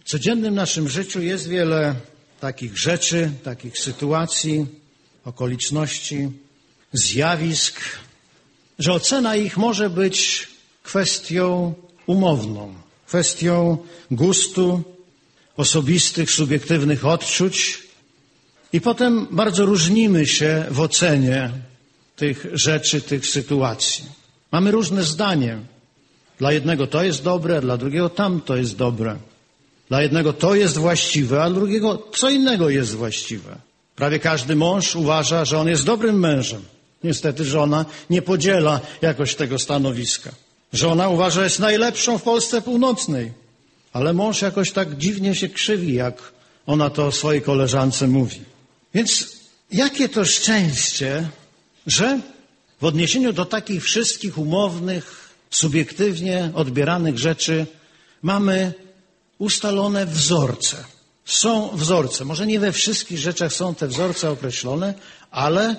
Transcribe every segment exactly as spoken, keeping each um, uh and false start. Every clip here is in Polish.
W codziennym naszym życiu jest wiele takich rzeczy, takich sytuacji, okoliczności, zjawisk, że ocena ich może być kwestią umowną, kwestią gustu, osobistych, subiektywnych odczuć i potem bardzo różnimy się w ocenie tych rzeczy, tych sytuacji. Mamy różne zdanie. Dla jednego to jest dobre, dla drugiego tamto jest dobre. Dla jednego to jest właściwe, a dla drugiego co innego jest właściwe. Prawie każdy mąż uważa, że on jest dobrym mężem. Niestety żona nie podziela jakoś tego stanowiska. Żona uważa, że jest najlepszą w Polsce Północnej. Ale mąż jakoś tak dziwnie się krzywi, jak ona to o swojej koleżance mówi. Więc jakie to szczęście, że w odniesieniu do takich wszystkich umownych, subiektywnie odbieranych rzeczy mamy ustalone wzorce. Są wzorce. Może nie we wszystkich rzeczach są te wzorce określone, ale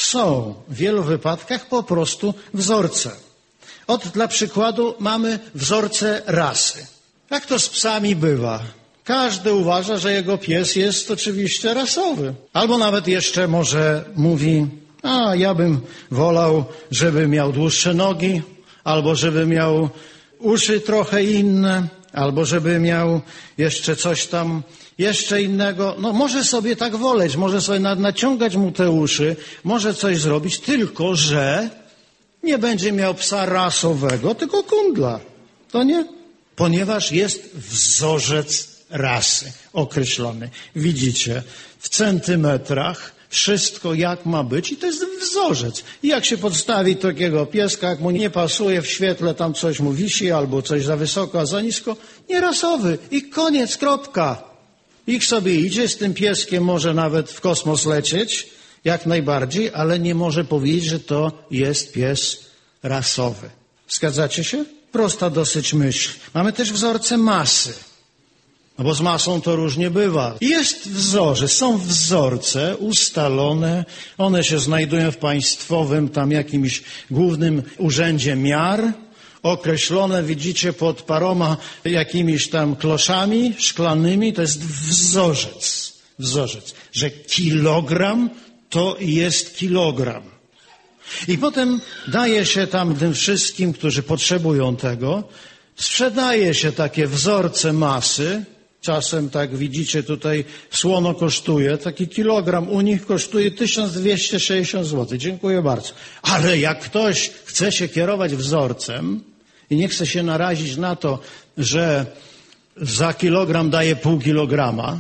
są w wielu wypadkach po prostu wzorce. Ot, dla przykładu mamy wzorce rasy. Jak to z psami bywa? Każdy uważa, że jego pies jest oczywiście rasowy. Albo nawet jeszcze może mówi, a ja bym wolał, żeby miał dłuższe nogi, albo żeby miał uszy trochę inne, albo żeby miał jeszcze coś tam, jeszcze innego. No może sobie tak woleć, może sobie naciągać mu te uszy, może coś zrobić, tylko że nie będzie miał psa rasowego, tylko kundla. To nie? Ponieważ jest wzorzec rasy określony. Widzicie, w centymetrach wszystko jak ma być i to jest wzorzec. I jak się podstawi takiego pieska, jak mu nie pasuje w świetle, tam coś mu wisi albo coś za wysoko, a za nisko, nierasowy. I koniec, kropka. Ich sobie idzie, z tym pieskiem może nawet w kosmos lecieć, jak najbardziej, ale nie może powiedzieć, że to jest pies rasowy. Zgadzacie się? Prosta dosyć myśl. Mamy też wzorce masy. No bo z masą to różnie bywa. Jest wzorzec, są wzorce ustalone, one się znajdują w państwowym tam jakimś głównym urzędzie miar, określone, widzicie, pod paroma jakimiś tam kloszami szklanymi, to jest wzorzec, wzorzec, że kilogram to jest kilogram. I potem daje się tam tym wszystkim, którzy potrzebują tego, sprzedaje się takie wzorce masy. Czasem, tak widzicie, tutaj słono kosztuje, taki kilogram u nich kosztuje tysiąc dwieście sześćdziesiąt złotych. Dziękuję bardzo. Ale jak ktoś chce się kierować wzorcem i nie chce się narazić na to, że za kilogram daje pół kilograma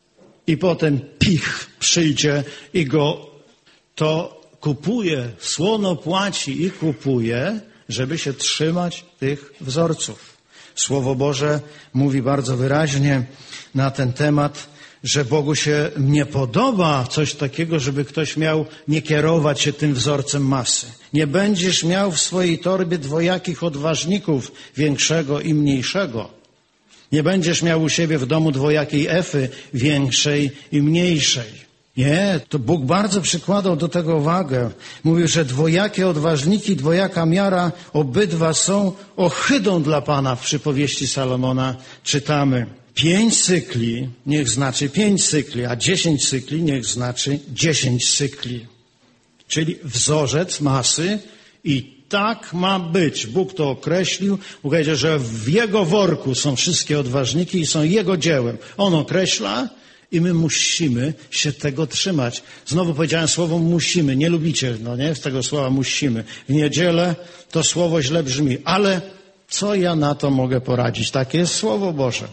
i potem pich przyjdzie i go to kupuje, słono płaci i kupuje, żeby się trzymać tych wzorców. Słowo Boże mówi bardzo wyraźnie na ten temat, że Bogu się nie podoba coś takiego, żeby ktoś miał nie kierować się tym wzorcem masy. Nie będziesz miał w swojej torbie dwojakich odważników, większego i mniejszego. Nie będziesz miał u siebie w domu dwojakiej Efy, większej i mniejszej. Nie, to Bóg bardzo przykładał do tego uwagę. Mówił, że dwojakie odważniki, dwojaka miara, obydwa są ohydą dla Pana. W przypowieści Salomona czytamy. Pięć cykli niech znaczy pięć cykli, a dziesięć cykli niech znaczy dziesięć cykli. Czyli wzorzec masy i tak ma być. Bóg to określił. Bóg powiedział, że w Jego worku są wszystkie odważniki i są Jego dziełem. On określa i my musimy się tego trzymać. Znowu powiedziałem słowo musimy. Nie lubicie, no nie? Z tego słowa musimy. W niedzielę to słowo źle brzmi. Ale co ja na to mogę poradzić? Takie jest Słowo Boże.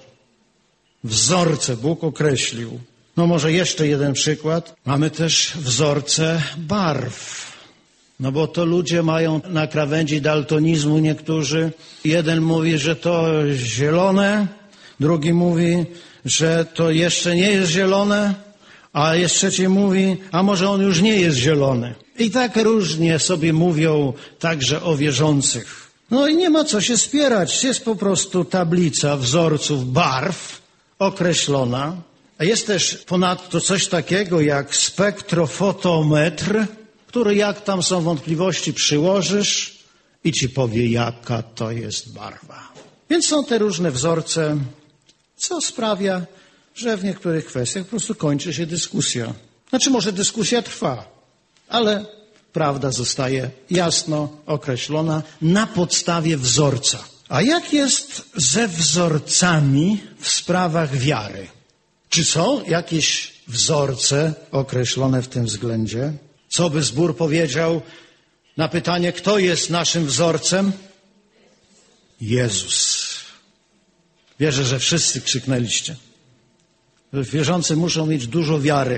Wzorce Bóg określił. No może jeszcze jeden przykład. Mamy też wzorce barw. No bo to ludzie mają na krawędzi daltonizmu niektórzy. Jeden mówi, że to zielone, drugi mówi, że to jeszcze nie jest zielone, a jeszcze trzeci mówi, a może on już nie jest zielony. I tak różnie sobie mówią także o wierzących. No i nie ma co się spierać. Jest po prostu tablica wzorców barw określona. A jest też ponadto coś takiego jak spektrofotometr, który jak tam są wątpliwości przyłożysz i ci powie, jaka to jest barwa. Więc są te różne wzorce co sprawia, że w niektórych kwestiach po prostu kończy się dyskusja. Znaczy może dyskusja trwa, ale prawda zostaje jasno określona na podstawie wzorca. A jak jest ze wzorcami w sprawach wiary? Czy są jakieś wzorce określone w tym względzie? Co by zbór powiedział na pytanie, kto jest naszym wzorcem? Jezus. Wierzę, że wszyscy krzyknęliście. Wierzący muszą mieć dużo wiary.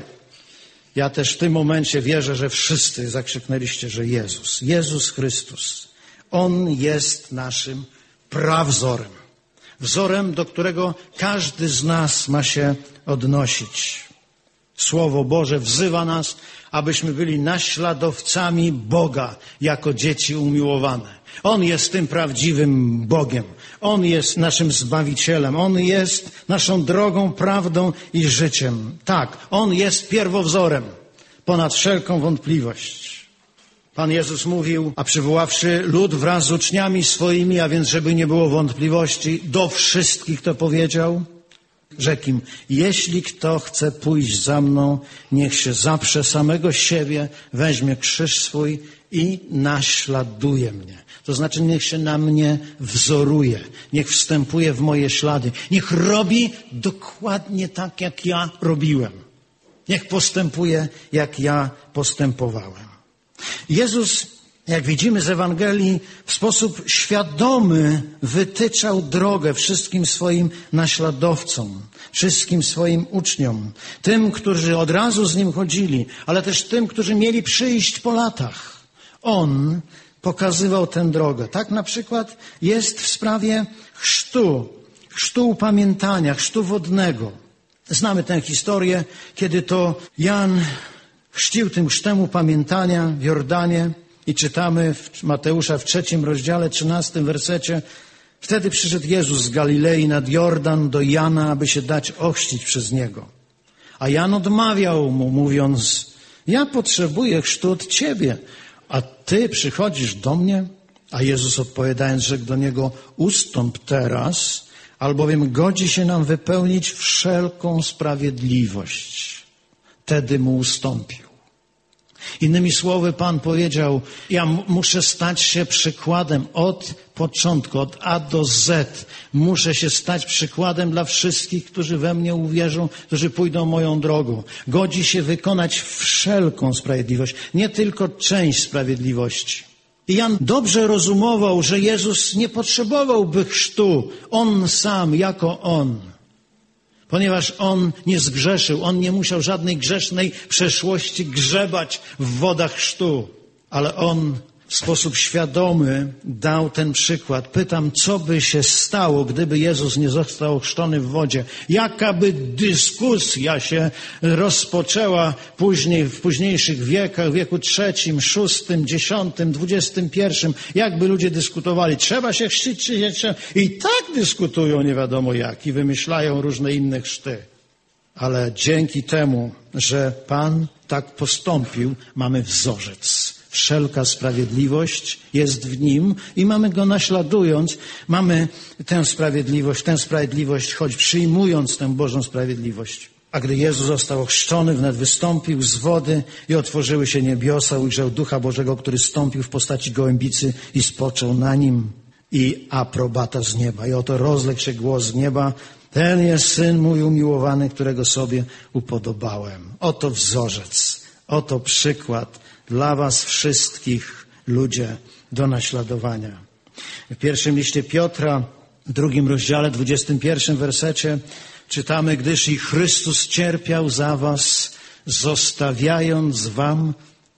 Ja też w tym momencie wierzę, że wszyscy zakrzyknęliście, że Jezus. Jezus Chrystus. On jest naszym prawzorem. Wzorem, do którego każdy z nas ma się odnosić. Słowo Boże wzywa nas, abyśmy byli naśladowcami Boga jako dzieci umiłowane. On jest tym prawdziwym Bogiem. On jest naszym Zbawicielem. On jest naszą drogą, prawdą i życiem. Tak, On jest pierwowzorem ponad wszelką wątpliwość. Pan Jezus mówił, a przywoławszy lud wraz z uczniami swoimi, a więc żeby nie było wątpliwości, do wszystkich to powiedział, rzekł im, jeśli kto chce pójść za mną, niech się zaprze samego siebie, weźmie krzyż swój i naśladuje mnie. To znaczy niech się na mnie wzoruje, niech wstępuje w moje ślady, niech robi dokładnie tak, jak ja robiłem. Niech postępuje, jak ja postępowałem. Jezus, jak widzimy z Ewangelii, w sposób świadomy wytyczał drogę wszystkim swoim naśladowcom, wszystkim swoim uczniom, tym, którzy od razu z Nim chodzili, ale też tym, którzy mieli przyjść po latach. On pokazywał tę drogę. Tak na przykład jest w sprawie chrztu, chrztu upamiętania, chrztu wodnego. Znamy tę historię, kiedy to Jan chrzcił tym chrztem upamiętania w Jordanie i czytamy w Mateusza w trzecim rozdziale, trzynastym wersecie. Wtedy przyszedł Jezus z Galilei nad Jordan do Jana, aby się dać ochrzcić przez Niego. A Jan odmawiał mu, mówiąc, ja potrzebuję chrztu od Ciebie, a Ty przychodzisz do mnie? A Jezus odpowiadając, rzekł do niego, ustąp teraz, albowiem godzi się nam wypełnić wszelką sprawiedliwość. Wtedy mu ustąpił. Innymi słowy, Pan powiedział, ja m- muszę stać się przykładem od początku, od A do Z. Muszę się stać przykładem dla wszystkich, którzy we mnie uwierzą, którzy pójdą moją drogą. Godzi się wykonać wszelką sprawiedliwość, nie tylko część sprawiedliwości. I Jan dobrze rozumował, że Jezus nie potrzebowałby chrztu, On sam, jako On. Ponieważ On nie zgrzeszył, On nie musiał żadnej grzesznej przeszłości grzebać w wodach chrztu. Ale On w sposób świadomy dał ten przykład. Pytam, co by się stało, gdyby Jezus nie został ochrzczony w wodzie? Jaka by dyskusja się rozpoczęła później, w późniejszych wiekach, w wieku trzecim, szóstym, dziesiątym, dwudziestym pierwszym? Jakby ludzie dyskutowali, trzeba się chrzcić, czy nie trzeba? I tak dyskutują nie wiadomo jak i wymyślają różne inne chrzty. Ale dzięki temu, że Pan tak postąpił, mamy wzorzec. Wszelka sprawiedliwość jest w Nim i mamy Go naśladując, mamy tę sprawiedliwość, tę sprawiedliwość, choć przyjmując tę Bożą sprawiedliwość. A gdy Jezus został ochrzczony, wnet wystąpił z wody i otworzyły się niebiosa, ujrzał Ducha Bożego, który stąpił w postaci gołębicy i spoczął na Nim. I aprobata z nieba. I oto rozległ się głos z nieba, ten jest Syn mój umiłowany, którego sobie upodobałem. Oto wzorzec, oto przykład dla was wszystkich, ludzie, do naśladowania. W pierwszym liście Piotra, w drugim rozdziale, dwudziestym pierwszym wersecie czytamy, gdyż i Chrystus cierpiał za was, zostawiając wam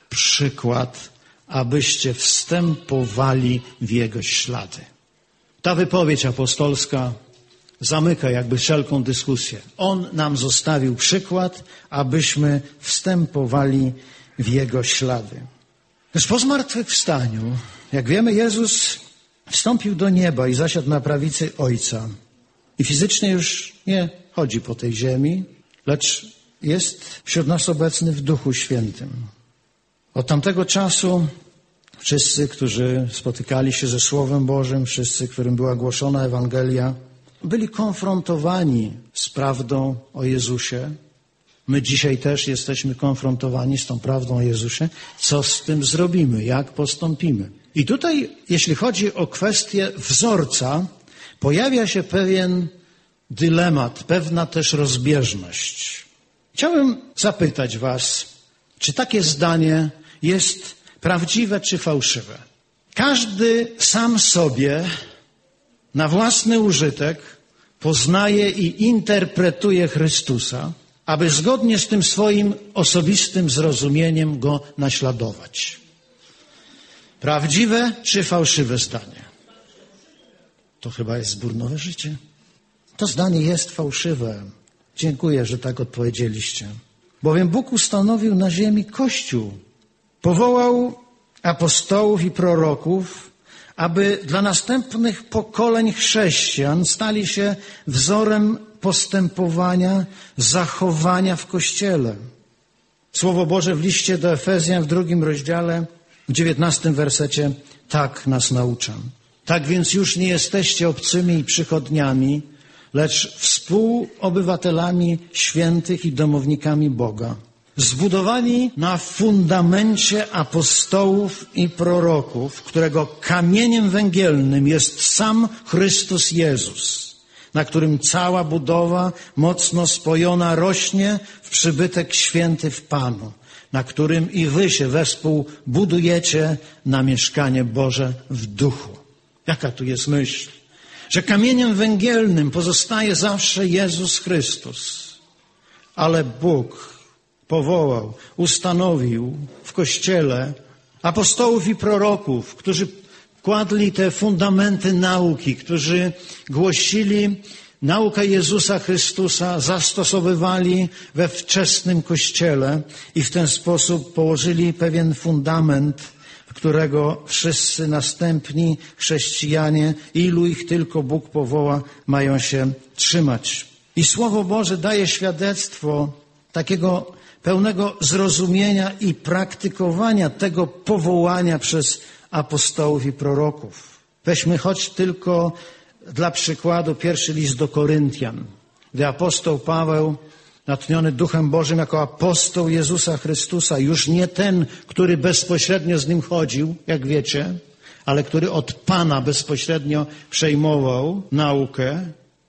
przykład, abyście wstępowali w Jego ślady. Ta wypowiedź apostolska zamyka jakby wszelką dyskusję. On nam zostawił przykład, abyśmy wstępowali w Jego ślady. Lecz po zmartwychwstaniu, jak wiemy, Jezus wstąpił do nieba i zasiadł na prawicy Ojca. I fizycznie już nie chodzi po tej ziemi, lecz jest wśród nas obecny w Duchu Świętym. Od tamtego czasu wszyscy, którzy spotykali się ze Słowem Bożym, wszyscy, którym była głoszona Ewangelia, byli konfrontowani z prawdą o Jezusie. My dzisiaj też jesteśmy konfrontowani z tą prawdą o Jezusie. Co z tym zrobimy? Jak postąpimy? I tutaj, jeśli chodzi o kwestię wzorca, pojawia się pewien dylemat, pewna też rozbieżność. Chciałbym zapytać was, czy takie zdanie jest prawdziwe czy fałszywe? Każdy sam sobie na własny użytek poznaje i interpretuje Chrystusa, aby zgodnie z tym swoim osobistym zrozumieniem Go naśladować. Prawdziwe czy fałszywe zdanie? To chyba jest zbór Nowe Życie. To zdanie jest fałszywe. Dziękuję, że tak odpowiedzieliście. Bowiem Bóg ustanowił na ziemi Kościół. Powołał apostołów i proroków, aby dla następnych pokoleń chrześcijan stali się wzorem postępowania, zachowania w Kościele. Słowo Boże w liście do Efezjan w drugim rozdziale, w dziewiętnastym wersecie tak nas naucza. Tak więc już nie jesteście obcymi i przychodniami, lecz współobywatelami świętych i domownikami Boga, zbudowani na fundamencie apostołów i proroków, którego kamieniem węgielnym jest sam Chrystus Jezus, na którym cała budowa mocno spojona rośnie w przybytek święty w Panu, na którym i wy się wespół budujecie na mieszkanie Boże w duchu. Jaka tu jest myśl? Że kamieniem węgielnym pozostaje zawsze Jezus Chrystus, ale Bóg powołał, ustanowił w Kościele apostołów i proroków, którzy kładli te fundamenty nauki, którzy głosili naukę Jezusa Chrystusa, zastosowywali we wczesnym Kościele i w ten sposób położyli pewien fundament, którego wszyscy następni chrześcijanie, ilu ich tylko Bóg powoła, mają się trzymać. I Słowo Boże daje świadectwo takiego pełnego zrozumienia i praktykowania tego powołania przez apostołów i proroków. Weźmy choć tylko dla przykładu pierwszy list do Koryntian, gdy apostoł Paweł, natchniony Duchem Bożym jako apostoł Jezusa Chrystusa, już nie ten, który bezpośrednio z Nim chodził, jak wiecie, ale który od Pana bezpośrednio przejmował naukę,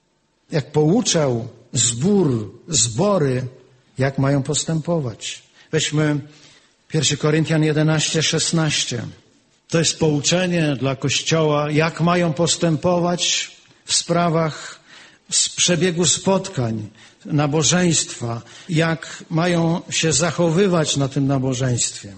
jak pouczał zbór, zbory, jak mają postępować. Weźmy pierwszy Koryntian jedenaście, szesnaście. To jest pouczenie dla Kościoła, jak mają postępować w sprawach z przebiegu spotkań, nabożeństwa, jak mają się zachowywać na tym nabożeństwie.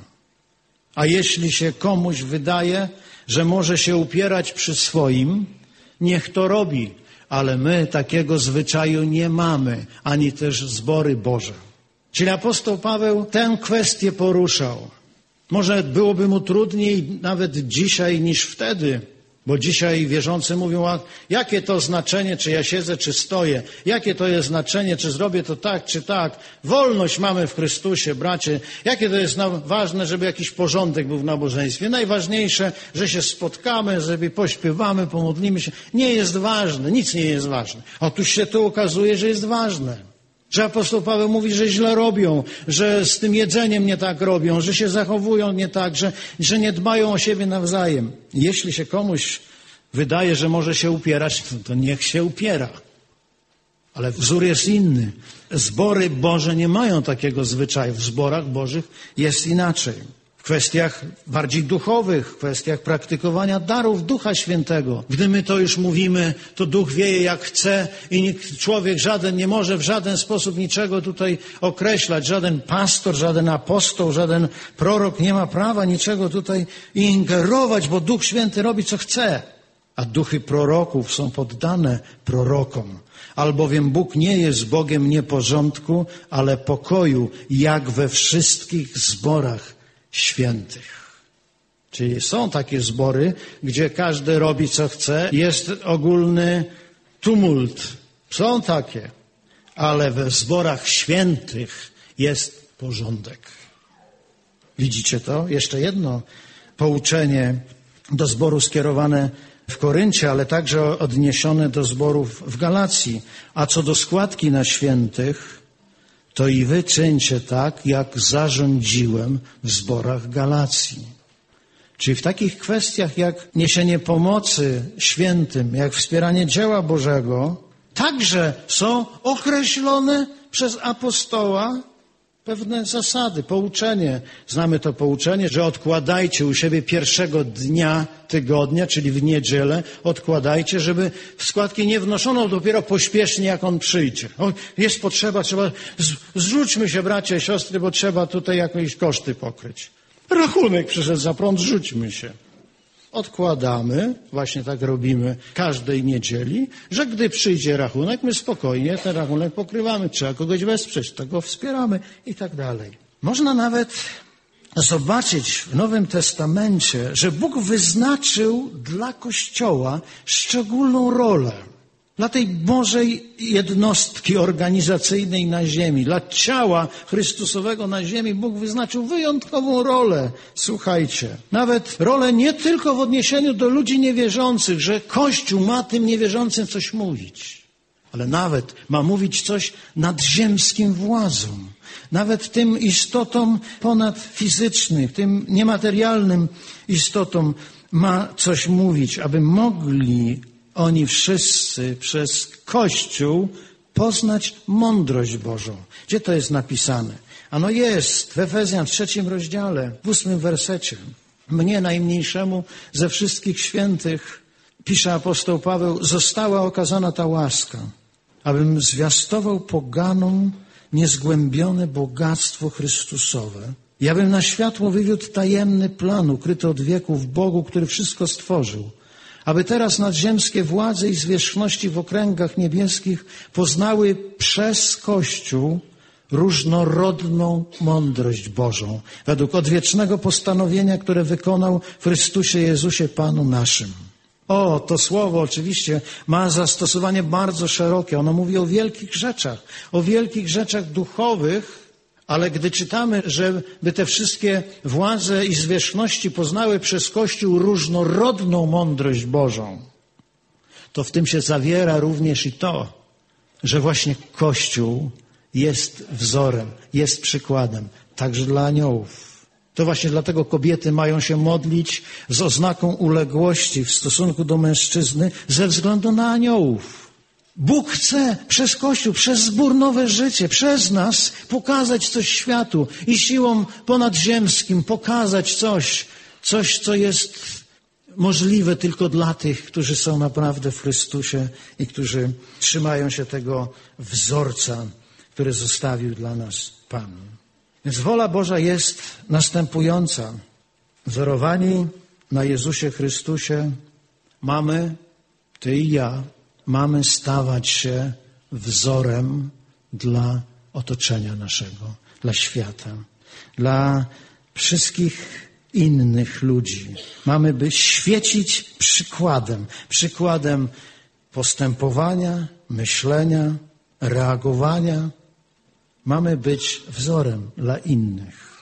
A jeśli się komuś wydaje, że może się upierać przy swoim, niech to robi, ale my takiego zwyczaju nie mamy, ani też zbory Boże. Czyli apostoł Paweł tę kwestię poruszał. Może byłoby mu trudniej nawet dzisiaj niż wtedy, bo dzisiaj wierzący mówią, a jakie to znaczenie, czy ja siedzę, czy stoję? Jakie to jest znaczenie, czy zrobię to tak, czy tak? Wolność mamy w Chrystusie, bracie. Jakie to jest ważne, żeby jakiś porządek był w nabożeństwie? Najważniejsze, że się spotkamy, żeby pośpiewamy, pomodlimy się. Nie jest ważne, nic nie jest ważne. Otóż się tu okazuje, że jest ważne. Że apostoł Paweł mówi, że źle robią, że z tym jedzeniem nie tak robią, że się zachowują nie tak, że, że nie dbają o siebie nawzajem. Jeśli się komuś wydaje, że może się upierać, to, to niech się upiera. Ale wzór jest inny. Zbory Boże nie mają takiego zwyczaju. W zborach Bożych jest inaczej. W kwestiach bardziej duchowych, w kwestiach praktykowania darów Ducha Świętego. Gdy my to już mówimy, to Duch wieje jak chce i nikt, człowiek żaden nie może w żaden sposób niczego tutaj określać. Żaden pastor, żaden apostoł, żaden prorok nie ma prawa niczego tutaj ingerować, bo Duch Święty robi co chce. A duchy proroków są poddane prorokom. Albowiem Bóg nie jest Bogiem nieporządku, ale pokoju, jak we wszystkich zborach świętych. Czyli są takie zbory, gdzie każdy robi co chce, jest ogólny tumult. Są takie, ale we zborach świętych jest porządek. Widzicie to? Jeszcze jedno pouczenie do zboru skierowane w Koryncie, ale także odniesione do zborów w Galacji. A co do składki na świętych, to i wy czyńcie tak, jak zarządziłem w zborach Galacji. Czyli w takich kwestiach jak niesienie pomocy świętym, jak wspieranie dzieła Bożego, także są określone przez apostoła pewne zasady, pouczenie. Znamy to pouczenie, że odkładajcie u siebie pierwszego dnia tygodnia, czyli w niedzielę, odkładajcie, żeby składki nie wnoszono dopiero pośpiesznie, jak on przyjdzie. O, jest potrzeba, trzeba, zrzućmy się, bracia i siostry, bo trzeba tutaj jakieś koszty pokryć. Rachunek przyszedł za prąd, rzućmy się. Odkładamy, właśnie tak robimy każdej niedzieli, że gdy przyjdzie rachunek, my spokojnie ten rachunek pokrywamy. Trzeba kogoś wesprzeć, to go wspieramy i tak dalej. Można nawet zobaczyć w Nowym Testamencie, że Bóg wyznaczył dla Kościoła szczególną rolę. Dla tej Bożej jednostki organizacyjnej na ziemi, dla ciała Chrystusowego na ziemi Bóg wyznaczył wyjątkową rolę. Słuchajcie, nawet rolę nie tylko w odniesieniu do ludzi niewierzących, że Kościół ma tym niewierzącym coś mówić, ale nawet ma mówić coś nadziemskim władzom, nawet tym istotom ponadfizycznych, tym niematerialnym istotom ma coś mówić, aby mogli oni wszyscy przez Kościół poznać mądrość Bożą. Gdzie to jest napisane? Ano jest w Efezjan w trzecim rozdziale, w ósmym wersecie. Mnie, najmniejszemu ze wszystkich świętych, pisze apostoł Paweł, została okazana ta łaska, abym zwiastował poganom niezgłębione bogactwo Chrystusowe i abym na światło wywiódł tajemny plan ukryty od wieków w Bogu, który wszystko stworzył, aby teraz nadziemskie władze i zwierzchności w okręgach niebieskich poznały przez Kościół różnorodną mądrość Bożą, według odwiecznego postanowienia, które wykonał w Chrystusie Jezusie Panu naszym. O, to słowo oczywiście ma zastosowanie bardzo szerokie. Ono mówi o wielkich rzeczach, o wielkich rzeczach duchowych, ale gdy czytamy, żeby te wszystkie władze i zwierzchności poznały przez Kościół różnorodną mądrość Bożą, to w tym się zawiera również i to, że właśnie Kościół jest wzorem, jest przykładem, także dla aniołów. To właśnie dlatego kobiety mają się modlić z oznaką uległości w stosunku do mężczyzny ze względu na aniołów. Bóg chce przez Kościół, przez zbór Nowe Życie, przez nas pokazać coś światu i siłom ponadziemskim pokazać coś, coś, co jest możliwe tylko dla tych, którzy są naprawdę w Chrystusie i którzy trzymają się tego wzorca, który zostawił dla nas Pan. Więc wola Boża jest następująca. Wzorowani na Jezusie Chrystusie mamy, ty i ja, mamy stawać się wzorem dla otoczenia naszego, dla świata, dla wszystkich innych ludzi. Mamy by świecić przykładem, przykładem postępowania, myślenia, reagowania. Mamy być wzorem dla innych.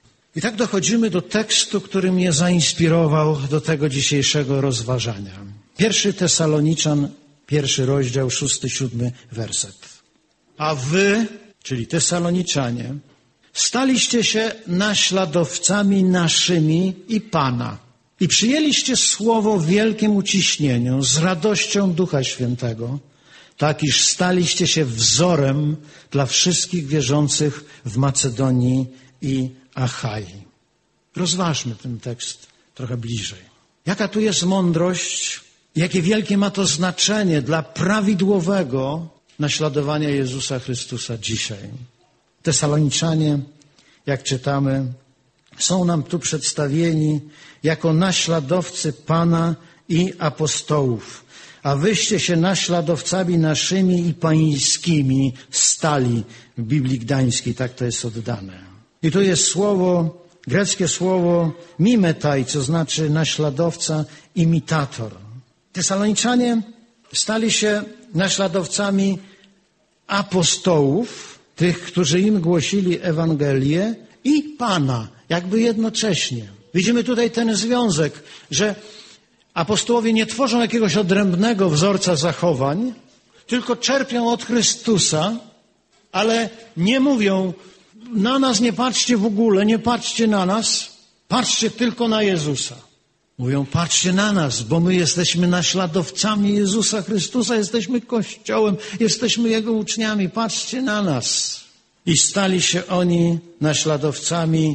I tak dochodzimy do tekstu, który mnie zainspirował do tego dzisiejszego rozważania. Pierwszy Tesaloniczan, pierwszy rozdział, szósty, siódmy werset. A wy, czyli Tesaloniczanie, staliście się naśladowcami naszymi i Pana i przyjęliście słowo w wielkim uciśnieniu z radością Ducha Świętego, tak iż staliście się wzorem dla wszystkich wierzących w Macedonii i Achai. Rozważmy ten tekst trochę bliżej. Jaka tu jest mądrość, jakie wielkie ma to znaczenie dla prawidłowego naśladowania Jezusa Chrystusa dzisiaj. Tesaloniczanie, jak czytamy, są nam tu przedstawieni jako naśladowcy Pana i apostołów, a wyście się naśladowcami naszymi i pańskimi stali. W Biblii Gdańskiej tak to jest oddane. I tu jest słowo, greckie słowo mimetai, co znaczy naśladowca, imitator. Tesaloniczanie stali się naśladowcami apostołów, tych, którzy im głosili Ewangelię, i Pana, jakby jednocześnie. Widzimy tutaj ten związek, że Apostołowie nie tworzą jakiegoś odrębnego wzorca zachowań, tylko czerpią od Chrystusa, ale nie mówią, na nas nie patrzcie w ogóle, nie patrzcie na nas, patrzcie tylko na Jezusa. Mówią, patrzcie na nas, bo my jesteśmy naśladowcami Jezusa Chrystusa, jesteśmy Kościołem, jesteśmy Jego uczniami, patrzcie na nas. I stali się oni naśladowcami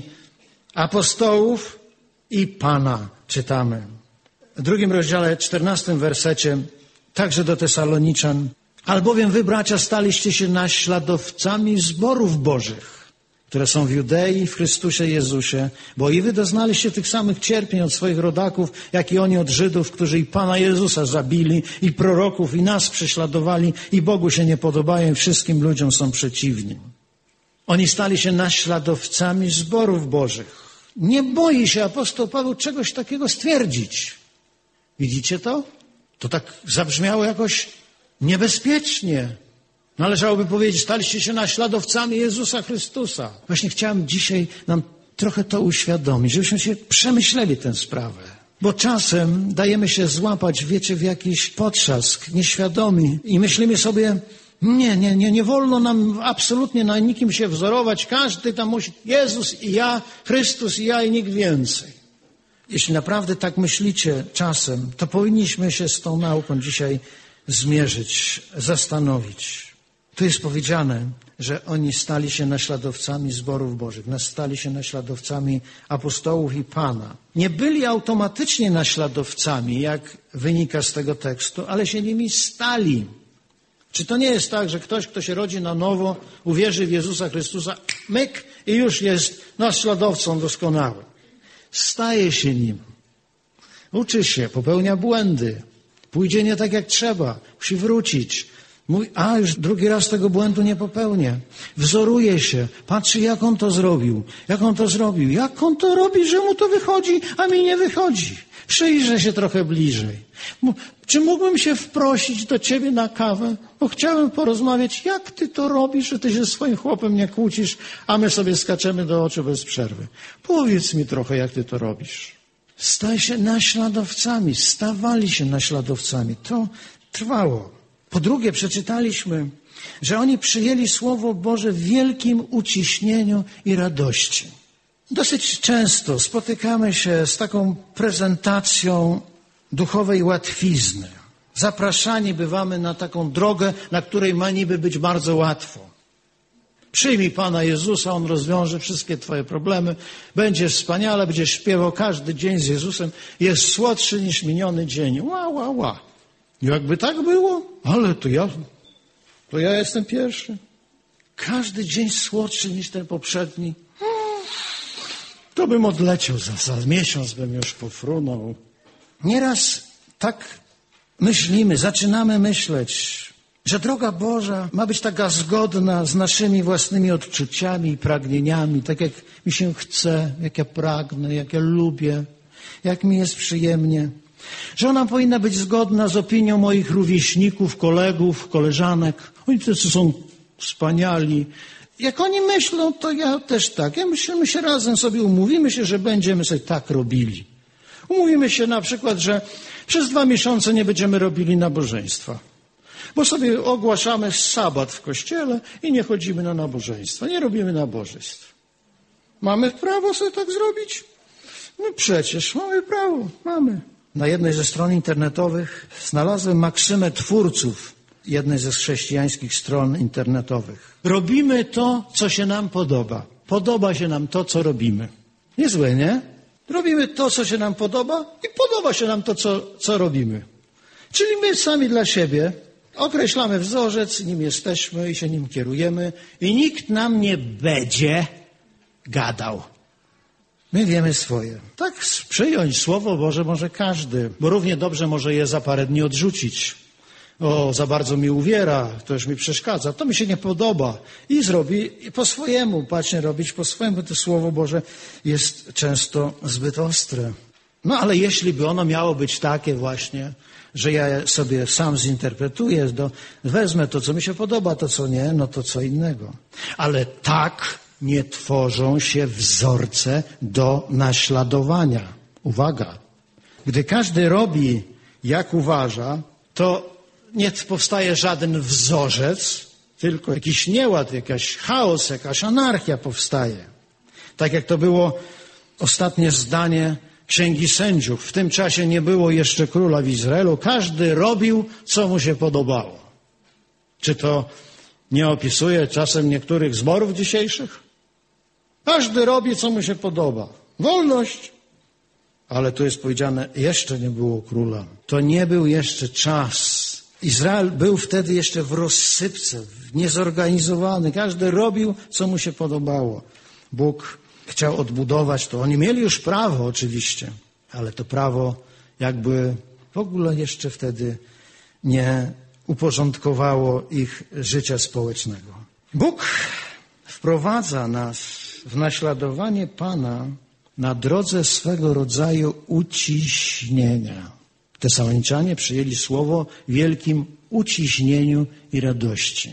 apostołów i Pana, czytamy. W drugim rozdziale, czternastym wersecie, także do Tesaloniczan. Albowiem wy, bracia, staliście się naśladowcami zborów bożych, które są w Judei, w Chrystusie Jezusie, bo i wy doznaliście tych samych cierpień od swoich rodaków, jak i oni od Żydów, którzy i Pana Jezusa zabili, i proroków, i nas prześladowali, i Bogu się nie podobają, i wszystkim ludziom są przeciwni. Oni stali się naśladowcami zborów bożych. Nie boi się apostoł Paweł czegoś takiego stwierdzić. Widzicie to? To tak zabrzmiało jakoś niebezpiecznie. Należałoby powiedzieć, staliście się naśladowcami Jezusa Chrystusa. Właśnie chciałem dzisiaj nam trochę to uświadomić, żebyśmy się przemyśleli tę sprawę. Bo czasem dajemy się złapać, wiecie, w jakiś potrzask, nieświadomi i myślimy sobie, nie, nie, nie, nie wolno nam absolutnie na nikim się wzorować. Każdy tam musi, Jezus i ja, Chrystus i ja i nikt więcej. Jeśli naprawdę tak myślicie czasem, to powinniśmy się z tą nauką dzisiaj zmierzyć, zastanowić. Tu jest powiedziane, że oni stali się naśladowcami zborów bożych, stali się naśladowcami apostołów i Pana. Nie byli automatycznie naśladowcami, jak wynika z tego tekstu, ale się nimi stali. Czy to nie jest tak, że ktoś, kto się rodzi na nowo, uwierzy w Jezusa Chrystusa, myk i już jest naśladowcą doskonałym? Staje się nim. Uczy się, popełnia błędy. Pójdzie nie tak jak trzeba. Musi wrócić. Mówi, a już drugi raz tego błędu nie popełnię. Wzoruje się. Patrzy, jak on to zrobił. Jak on to zrobił. Jak on to robi, że mu to wychodzi, a mi nie wychodzi. Przyjrzę się trochę bliżej. Czy mógłbym się wprosić do ciebie na kawę? Bo chciałem porozmawiać, jak ty to robisz, że ty się swoim chłopem nie kłócisz, a my sobie skaczemy do oczu bez przerwy. Powiedz mi trochę, jak ty to robisz. Staj się naśladowcami, stawali się naśladowcami. To trwało. Po drugie, przeczytaliśmy, że oni przyjęli Słowo Boże w wielkim uciśnieniu i radości. Dosyć często spotykamy się z taką prezentacją duchowej łatwizny. Zapraszani bywamy na taką drogę, na której ma niby być bardzo łatwo. Przyjmij Pana Jezusa, On rozwiąże wszystkie twoje problemy. Będziesz wspaniale, będziesz śpiewał każdy dzień z Jezusem. Jest słodszy niż miniony dzień. Ła, ła, ła. Jakby tak było, ale to ja, to ja jestem pierwszy. Każdy dzień słodszy niż ten poprzedni. To bym odleciał, za, za miesiąc bym już pofrunął. Nieraz tak myślimy, zaczynamy myśleć, że droga Boża ma być taka zgodna z naszymi własnymi odczuciami i pragnieniami, tak jak mi się chce, jak ja pragnę, jak ja lubię, jak mi jest przyjemnie. Że ona powinna być zgodna z opinią moich rówieśników, kolegów, koleżanek. Oni tacy są wspaniali. Jak oni myślą, to ja też tak. Ja myślę, my się razem sobie umówimy się, że będziemy sobie tak robili. Umówimy się na przykład, że przez dwa miesiące nie będziemy robili nabożeństwa. Bo sobie ogłaszamy sabat w kościele i nie chodzimy na nabożeństwa. Nie robimy nabożeństw. Mamy prawo sobie tak zrobić? No przecież mamy prawo, mamy. Na jednej ze stron internetowych znalazłem maksymę twórców jednej ze chrześcijańskich stron internetowych. Robimy to, co się nam podoba. Podoba się nam to, co robimy. Niezłe, nie? Robimy to, co się nam podoba i podoba się nam to, co, co robimy. Czyli my sami dla siebie określamy wzorzec, nim jesteśmy i się nim kierujemy i nikt nam nie będzie gadał. My wiemy swoje. Tak przyjąć Słowo Boże może każdy, bo równie dobrze może je za parę dni odrzucić. O, za bardzo mi uwiera, to już mi przeszkadza, to mi się nie podoba. I zrobi po swojemu, patrzcie, robić po swojemu. To Słowo Boże jest często zbyt ostre. No ale jeśli by ono miało być takie właśnie, że ja sobie sam zinterpretuję, to wezmę to, co mi się podoba, to co nie, no to co innego. Ale tak nie tworzą się wzorce do naśladowania. Uwaga! Gdy każdy robi, jak uważa, to nie powstaje żaden wzorzec, tylko jakiś nieład, jakiś chaos, jakaś anarchia powstaje. Tak jak to było ostatnie zdanie Księgi Sędziów. W tym czasie nie było jeszcze króla w Izraelu. Każdy robił, co mu się podobało. Czy to nie opisuje czasem niektórych zborów dzisiejszych? Każdy robi, co mu się podoba. Wolność. Ale tu jest powiedziane, jeszcze nie było króla. To nie był jeszcze czas. Izrael był wtedy jeszcze w rozsypce, niezorganizowany. Każdy robił, co mu się podobało. Bóg chciał odbudować to. Oni mieli już prawo oczywiście, ale to prawo jakby w ogóle jeszcze wtedy nie uporządkowało ich życia społecznego. Bóg wprowadza nas w naśladowanie Pana na drodze swego rodzaju uciśnienia. Tesaloniczanie przyjęli słowo w wielkim uciśnieniu i radości.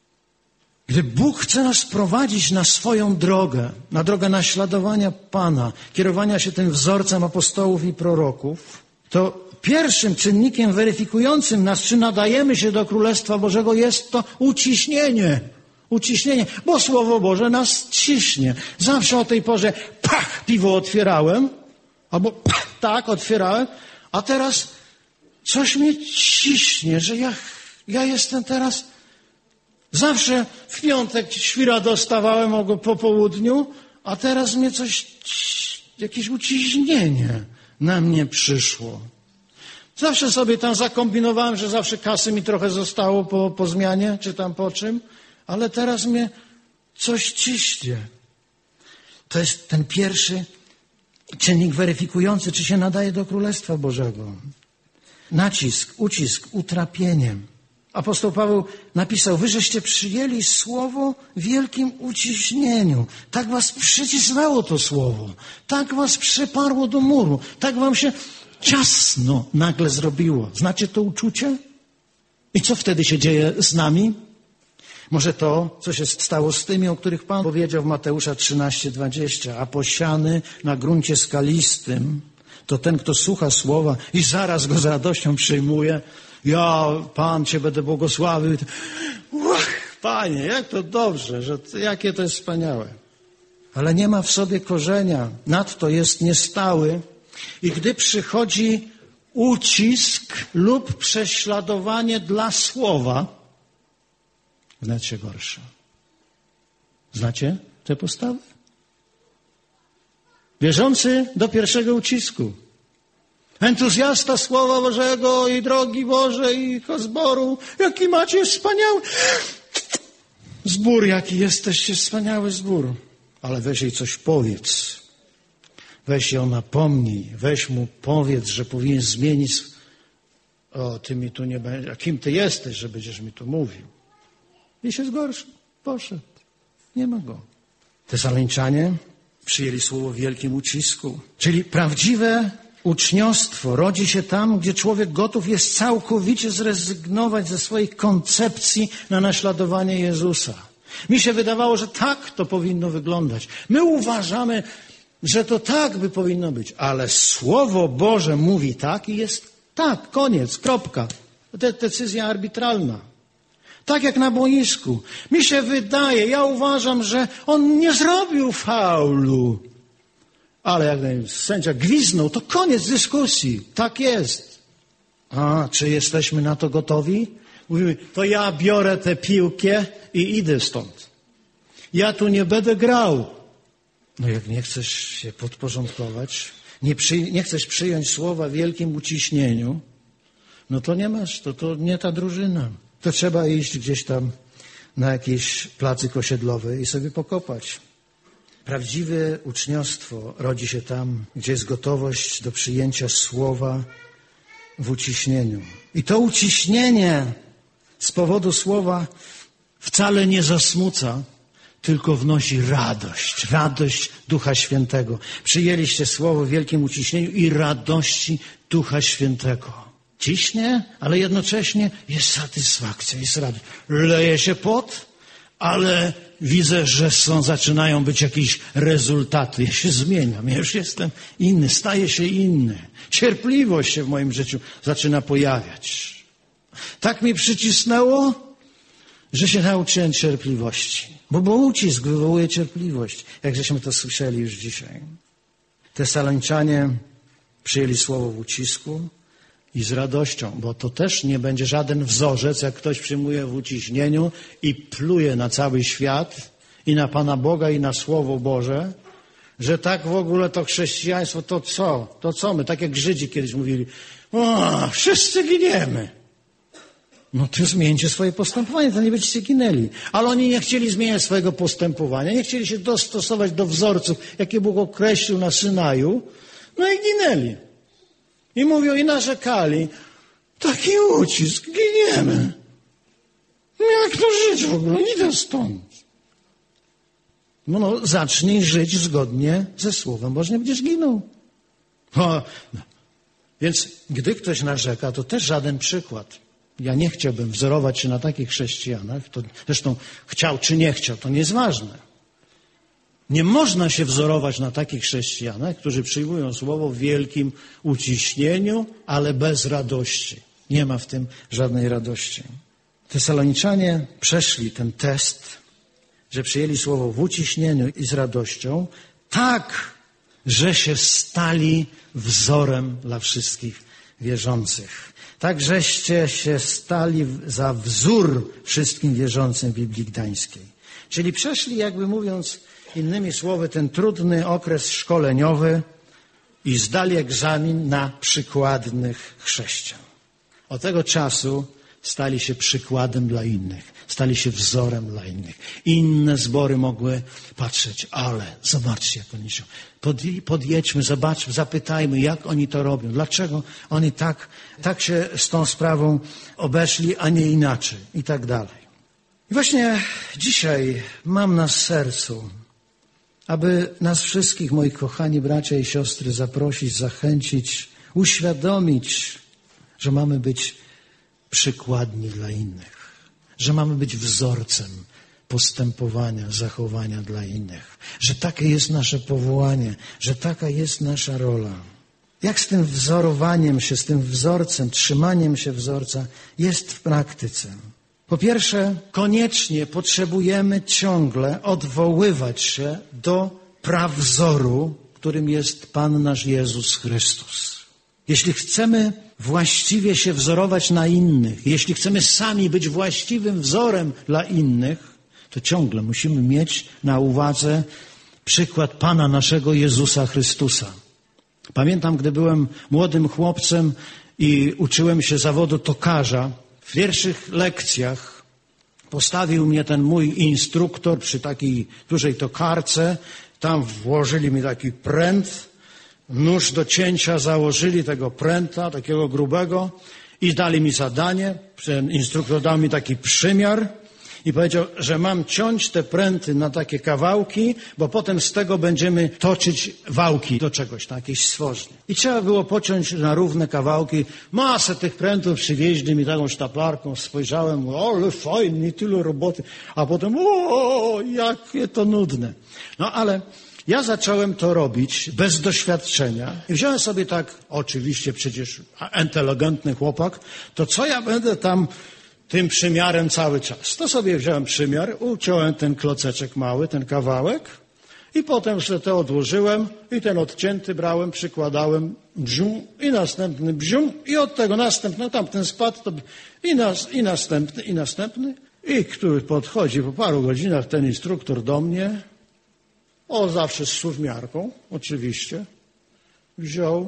Gdy Bóg chce nas prowadzić na swoją drogę, na drogę naśladowania Pana, kierowania się tym wzorcem apostołów i proroków, to pierwszym czynnikiem weryfikującym nas, czy nadajemy się do Królestwa Bożego, jest to uciśnienie. Uciśnienie, bo Słowo Boże nas ciśnie. Zawsze o tej porze, pach, piwo otwierałem, albo pach, tak, otwierałem, a teraz coś mnie ciśnie, że ja, ja jestem teraz... Zawsze w piątek świra dostawałem po południu, a teraz mnie coś, jakieś uciśnienie na mnie przyszło. Zawsze sobie tam zakombinowałem, że zawsze kasy mi trochę zostało po, po zmianie, czy tam po czym, ale teraz mnie coś ciśnie. To jest ten pierwszy czynnik weryfikujący, czy się nadaje do Królestwa Bożego. Nacisk, ucisk, utrapienie. Apostoł Paweł napisał, wy żeście przyjęli słowo w wielkim uciśnieniu. Tak was przycisnęło to słowo. Tak was przyparło do muru. Tak wam się ciasno nagle zrobiło. Znacie to uczucie? I co wtedy się dzieje z nami? Może to, co się stało z tymi, o których Pan powiedział w Mateusza trzynaście dwadzieścia. A posiany na gruncie skalistym, to ten, kto słucha słowa i zaraz go z radością przyjmuje. Ja, Pan, Cię będę błogosławił. Uch, Panie, jak to dobrze, że jakie to jest wspaniałe. Ale nie ma w sobie korzenia, nadto jest niestały i gdy przychodzi ucisk lub prześladowanie dla słowa, wnet się gorsze. Znacie te postawy? Wierzący do pierwszego ucisku. Entuzjasta Słowa Bożego i drogi Bożej i zboru. Jaki macie wspaniały zbór, jaki jesteście wspaniały zbór. Ale weź jej coś powiedz. Weź ją napomnij. Weź mu powiedz, że powinien zmienić. O, ty mi tu nie będziesz. A kim ty jesteś, że będziesz mi tu mówił? I się zgorszył. Poszedł. Nie ma go. Tesaloniczanie przyjęli słowo w wielkim ucisku. Czyli prawdziwe uczniostwo rodzi się tam, gdzie człowiek gotów jest całkowicie zrezygnować ze swoich koncepcji na naśladowanie Jezusa. Mi się wydawało, że tak to powinno wyglądać. My uważamy, że to tak by powinno być, ale Słowo Boże mówi tak i jest tak, koniec, kropka. To jest decyzja arbitralna. Tak jak na boisku. Mi się wydaje, ja uważam, że on nie zrobił faulu. Ale jak sędzia gwizdnął, to koniec dyskusji. Tak jest. A czy jesteśmy na to gotowi? Mówimy, to ja biorę tę piłkę i idę stąd. Ja tu nie będę grał. No jak nie chcesz się podporządkować, nie, przy, nie chcesz przyjąć słowa w wielkim uciśnieniu, no to nie masz, to, to nie ta drużyna. To trzeba iść gdzieś tam na jakiś placyk osiedlowy i sobie pokopać. Prawdziwe uczniostwo rodzi się tam, gdzie jest gotowość do przyjęcia słowa w uciśnieniu. I to uciśnienie z powodu słowa wcale nie zasmuca, tylko wnosi radość, radość Ducha Świętego. Przyjęliście słowo w wielkim uciśnieniu i radości Ducha Świętego. Ciśnie, ale jednocześnie jest satysfakcja, jest radość. Leje się pot, ale widzę, że są, zaczynają być jakieś rezultaty. Ja się zmieniam, ja już jestem inny, staję się inny. Cierpliwość się w moim życiu zaczyna pojawiać. Tak mi przycisnęło, że się nauczyłem cierpliwości. Bo, bo ucisk wywołuje cierpliwość, jak żeśmy to słyszeli już dzisiaj. Tesaloniczanie przyjęli słowo w ucisku i z radością, bo to też nie będzie żaden wzorzec, jak ktoś przyjmuje w uciśnieniu i pluje na cały świat i na Pana Boga i na Słowo Boże, że tak w ogóle to chrześcijaństwo, to co? To co my? Tak jak Żydzi kiedyś mówili, o, wszyscy giniemy. No to zmieńcie swoje postępowanie, to nie będziecie ginęli. Ale oni nie chcieli zmieniać swojego postępowania, nie chcieli się dostosować do wzorców, jakie Bóg określił na Synaju, no i ginęli. I mówią, i narzekali, taki ucisk, giniemy. No jak to żyć w ogóle? Idę stąd. No, no zacznij żyć zgodnie ze Słowem Bożym, będziesz ginął. O, no. Więc gdy ktoś narzeka, to też żaden przykład. Ja nie chciałbym wzorować się na takich chrześcijanach. To zresztą chciał czy nie chciał, to nie jest ważne. Nie można się wzorować na takich chrześcijanach, którzy przyjmują słowo w wielkim uciśnieniu, ale bez radości. Nie ma w tym żadnej radości. Tesaloniczanie przeszli ten test, że przyjęli słowo w uciśnieniu i z radością, tak, że się stali wzorem dla wszystkich wierzących. Tak, żeście się stali za wzór wszystkim wierzącym w Biblii Gdańskiej. Czyli przeszli, jakby mówiąc innymi słowy, ten trudny okres szkoleniowy i zdali egzamin na przykładnych chrześcijan. Od tego czasu stali się przykładem dla innych, stali się wzorem dla innych. Inne zbory mogły patrzeć, ale zobaczcie, jak oni się... Podjedźmy, zobaczmy, zapytajmy, jak oni to robią, dlaczego oni tak, tak się z tą sprawą obeszli, a nie inaczej i tak dalej. I właśnie dzisiaj mam na sercu, aby nas wszystkich, moi kochani bracia i siostry, zaprosić, zachęcić, uświadomić, że mamy być przykładni dla innych, że mamy być wzorcem postępowania, zachowania dla innych, że takie jest nasze powołanie, że taka jest nasza rola. Jak z tym wzorowaniem się, z tym wzorcem, trzymaniem się wzorca jest w praktyce? Po pierwsze, koniecznie potrzebujemy ciągle odwoływać się do prawzoru, którym jest Pan nasz Jezus Chrystus. Jeśli chcemy właściwie się wzorować na innych, jeśli chcemy sami być właściwym wzorem dla innych, to ciągle musimy mieć na uwadze przykład Pana naszego Jezusa Chrystusa. Pamiętam, gdy byłem młodym chłopcem i uczyłem się zawodu tokarza, w pierwszych lekcjach postawił mnie ten mój instruktor przy takiej dużej tokarce. Tam włożyli mi taki pręt, nóż do cięcia założyli tego pręta, takiego grubego i dali mi zadanie. Ten instruktor dał mi taki przymiar i powiedział, że mam ciąć te pręty na takie kawałki, bo potem z tego będziemy toczyć wałki do czegoś, na jakieś stworzenie. I trzeba było pociąć na równe kawałki. Masę tych prętów przywieźli mi taką sztaplarką, spojrzałem, o, ale fajnie, tyle roboty. A potem, o, jakie to nudne. No ale ja zacząłem to robić bez doświadczenia i wziąłem sobie tak, oczywiście przecież inteligentny chłopak, to co ja będę tam tym przymiarem cały czas. To sobie wziąłem przymiar, uciąłem ten kloceczek mały, ten kawałek i potem sobie to odłożyłem i ten odcięty brałem, przykładałem bzium i następny bzium i od tego następny, tamten spadł to i, nas, i następny, i następny i który podchodzi po paru godzinach ten instruktor do mnie, o zawsze z suwmiarką, oczywiście, wziął,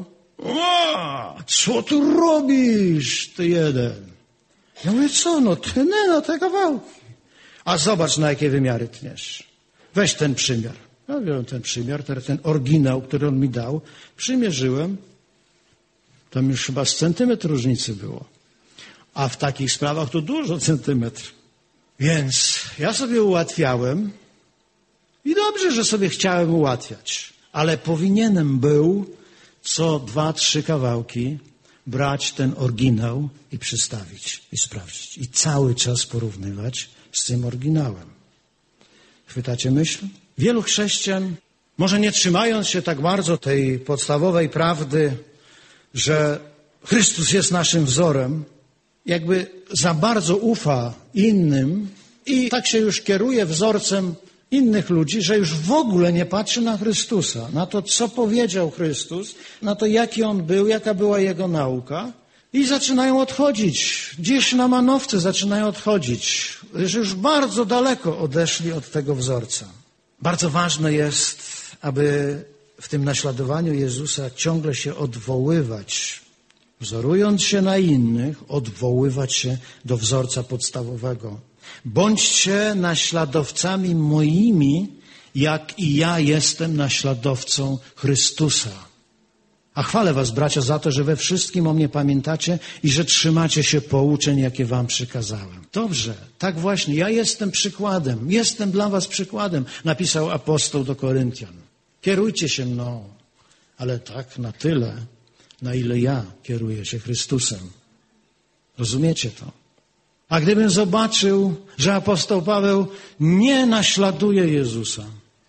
a co tu robisz, ty jeden? Ja mówię, co, no tnę na te kawałki. A zobacz, na jakie wymiary tniesz. Weź ten przymiar. Ja wziąłem ten przymiar, ten, ten oryginał, który on mi dał, przymierzyłem. Tam już chyba z centymetr różnicy było. A w takich sprawach to dużo centymetr. Więc ja sobie ułatwiałem i dobrze, że sobie chciałem ułatwiać. Ale powinienem był co dwa, trzy kawałki brać ten oryginał i przystawić i sprawdzić. I cały czas porównywać z tym oryginałem. Chwytacie myśl? Wielu chrześcijan, może nie trzymając się tak bardzo tej podstawowej prawdy, że Chrystus jest naszym wzorem, jakby za bardzo ufa innym i tak się już kieruje wzorcem innych ludzi, że już w ogóle nie patrzy na Chrystusa, na to, co powiedział Chrystus, na to, jaki On był, jaka była Jego nauka i zaczynają odchodzić. Gdzieś na manowce zaczynają odchodzić, że już bardzo daleko odeszli od tego wzorca. Bardzo ważne jest, aby w tym naśladowaniu Jezusa ciągle się odwoływać, wzorując się na innych, odwoływać się do wzorca podstawowego. Bądźcie naśladowcami moimi, jak i ja jestem naśladowcą Chrystusa. A chwalę was, bracia, za to, że we wszystkim o mnie pamiętacie i że trzymacie się pouczeń, jakie wam przykazałem. Dobrze, tak właśnie, ja jestem przykładem, jestem dla was przykładem, napisał apostoł do Koryntian. Kierujcie się mną, ale tak na tyle, na ile ja kieruję się Chrystusem. Rozumiecie to? A gdybym zobaczył, że apostoł Paweł nie naśladuje Jezusa,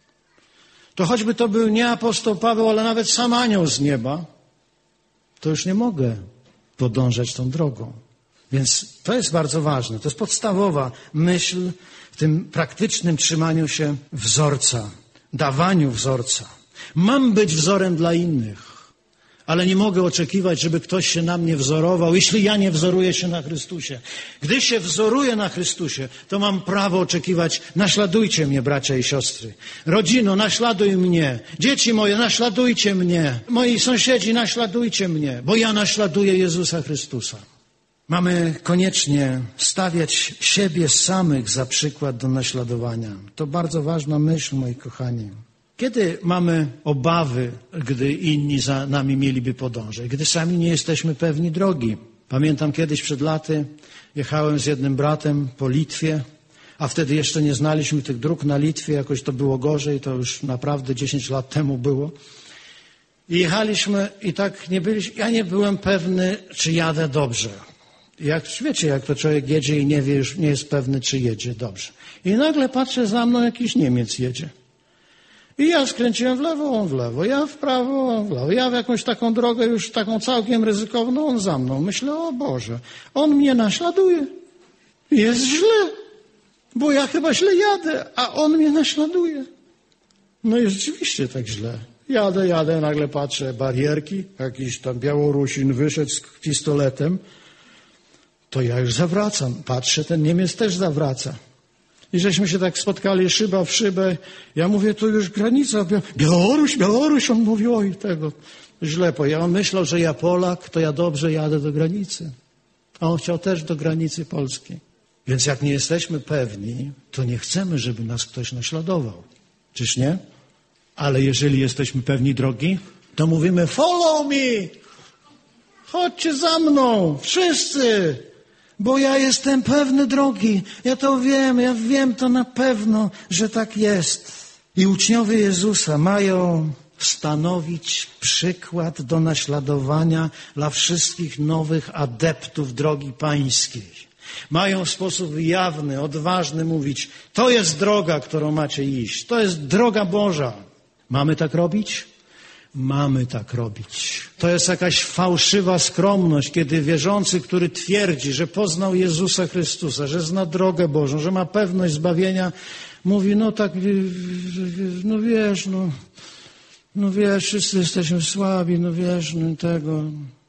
to choćby to był nie apostoł Paweł, ale nawet sam anioł z nieba, to już nie mogę podążać tą drogą. Więc to jest bardzo ważne. To jest podstawowa myśl w tym praktycznym trzymaniu się wzorca, dawaniu wzorca. Mam być wzorem dla innych, ale nie mogę oczekiwać, żeby ktoś się na mnie wzorował, jeśli ja nie wzoruję się na Chrystusie. Gdy się wzoruję na Chrystusie, to mam prawo oczekiwać, naśladujcie mnie, bracia i siostry. Rodzino, naśladuj mnie. Dzieci moje, naśladujcie mnie. Moi sąsiedzi, naśladujcie mnie, bo ja naśladuję Jezusa Chrystusa. Mamy koniecznie stawiać siebie samych za przykład do naśladowania. To bardzo ważna myśl, moi kochani. Kiedy mamy obawy, gdy inni za nami mieliby podążać? Gdy sami nie jesteśmy pewni drogi. Pamiętam kiedyś przed laty jechałem z jednym bratem po Litwie, a wtedy jeszcze nie znaliśmy tych dróg na Litwie, jakoś to było gorzej, to już naprawdę dziesięć lat temu było. I jechaliśmy i tak nie byliśmy, ja nie byłem pewny, czy jadę dobrze. Jak wiecie, jak to człowiek jedzie i nie wie, już nie jest pewny, czy jedzie dobrze. I nagle patrzę, za mną jakiś Niemiec jedzie. I ja skręciłem w lewo, on w lewo, ja w prawo, on w lewo. Ja w jakąś taką drogę już taką całkiem ryzykowną, on za mną. Myślę, o Boże, on mnie naśladuje. Jest źle, bo ja chyba źle jadę, a on mnie naśladuje. No i rzeczywiście tak źle. Jadę, jadę, nagle patrzę, barierki, jakiś tam Białorusin wyszedł z pistoletem, to ja już zawracam. Patrzę, ten Niemiec też zawraca. I żeśmy się tak spotkali szyba w szybę. Ja mówię, to już granica. Białoruś, Białoruś. On mówi, oj, tego źle pojechał. On myślał, że ja Polak, to ja dobrze jadę do granicy. A on chciał też do granicy polskiej. Więc jak nie jesteśmy pewni, to nie chcemy, żeby nas ktoś naśladował. Czyż nie? Ale jeżeli jesteśmy pewni drogi, to mówimy, follow me. Chodźcie za mną, wszyscy. Bo ja jestem pewny drogi. Ja to wiem, ja wiem to na pewno, że tak jest. I uczniowie Jezusa mają stanowić przykład do naśladowania dla wszystkich nowych adeptów drogi pańskiej. Mają w sposób jawny, odważny mówić, to jest droga, którą macie iść. To jest droga Boża. Mamy tak robić? Mamy tak robić. To jest jakaś fałszywa skromność, kiedy wierzący, który twierdzi, że poznał Jezusa Chrystusa, że zna drogę Bożą, że ma pewność zbawienia, mówi, no tak, no wiesz, no, no wiesz, wszyscy jesteśmy słabi, no wiesz, no tego.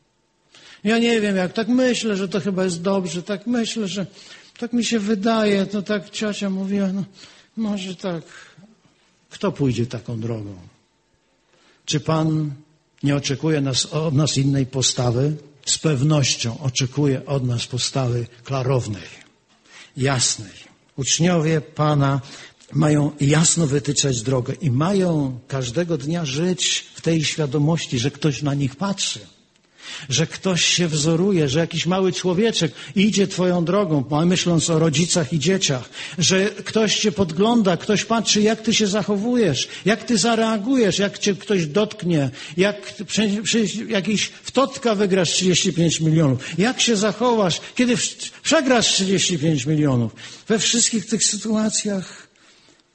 Ja nie wiem jak, tak myślę, że to chyba jest dobrze, tak myślę, że tak mi się wydaje, no tak ciocia mówiła, no może tak. Kto pójdzie taką drogą? Czy Pan nie oczekuje nas, od nas innej postawy? Z pewnością oczekuje od nas postawy klarownej, jasnej. Uczniowie Pana mają jasno wytyczać drogę i mają każdego dnia żyć w tej świadomości, że ktoś na nich patrzy, że ktoś się wzoruje, że jakiś mały człowieczek idzie twoją drogą, myśląc o rodzicach i dzieciach, że ktoś cię podgląda, ktoś patrzy, jak ty się zachowujesz, jak ty zareagujesz, jak cię ktoś dotknie, jak przy, przy, jakiś w totka wygrasz trzydzieści pięć milionów, jak się zachowasz, kiedy przegrasz trzydzieści pięć milionów. We wszystkich tych sytuacjach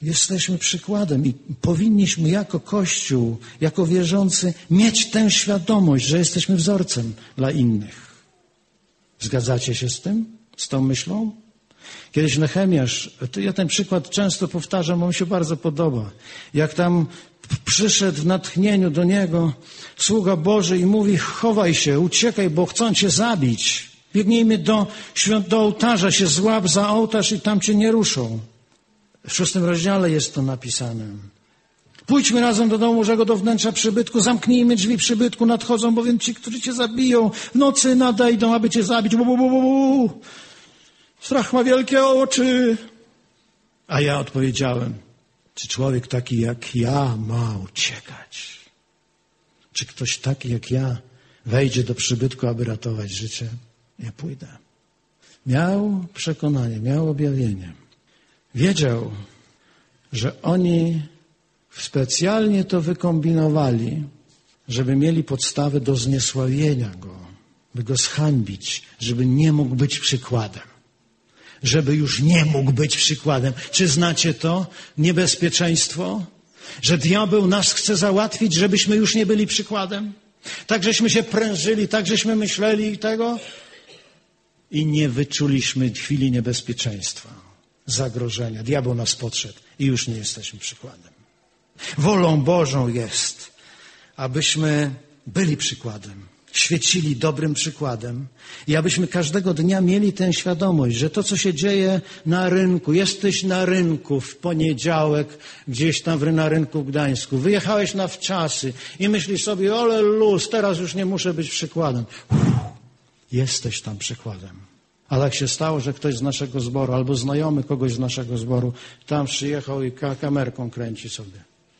Jesteśmy przykładem i powinniśmy jako Kościół, jako wierzący mieć tę świadomość, że jesteśmy wzorcem dla innych. Zgadzacie się z tym? Z tą myślą? Kiedyś Nehemiasz, to ja ten przykład często powtarzam, on mi się bardzo podoba. Jak tam przyszedł w natchnieniu do niego sługa Boży i mówi: chowaj się, uciekaj, bo chcą cię zabić. Biegnijmy do, do ołtarza, się złap za ołtarz i tam cię nie ruszą. W szóstym rozdziale jest to napisane. Pójdźmy razem do domu Bożego, do wnętrza przybytku, zamknijmy drzwi przybytku, nadchodzą bowiem ci, którzy cię zabiją, w nocy nadejdą, aby cię zabić. Bu, bu, bu, bu, bu. Strach ma wielkie oczy. A ja odpowiedziałem: czy człowiek taki jak ja ma uciekać? Czy ktoś taki jak ja wejdzie do przybytku, aby ratować życie? Nie pójdę. Miał przekonanie, miał objawienie. Wiedział, że oni specjalnie to wykombinowali, żeby mieli podstawę do zniesławienia go, by go zhańbić, żeby nie mógł być przykładem. Żeby już nie mógł być przykładem. Czy znacie to niebezpieczeństwo? Że diabeł nas chce załatwić, żebyśmy już nie byli przykładem? Tak żeśmy się prężyli, tak żeśmy myśleli tego i nie wyczuliśmy chwili niebezpieczeństwa, zagrożenia. Diabeł nas podszedł i już nie jesteśmy przykładem. Wolą Bożą jest, abyśmy byli przykładem, świecili dobrym przykładem i abyśmy każdego dnia mieli tę świadomość, że to, co się dzieje na rynku, jesteś na rynku w poniedziałek, gdzieś tam na rynku w Gdańsku, wyjechałeś na wczasy i myślisz sobie: ale luz, teraz już nie muszę być przykładem. Uff, jesteś tam przykładem. Ale jak się stało, że ktoś z naszego zboru albo znajomy kogoś z naszego zboru tam przyjechał i kamerką kręci sobie.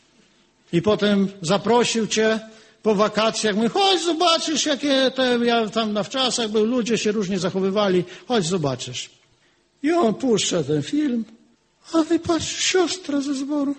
I potem zaprosił cię po wakacjach, mówi: chodź zobaczysz, jakie te, ja tam na wczasach był, ludzie się różnie zachowywali, chodź zobaczysz. I on puszcza ten film, a i patrz, siostra ze zboru,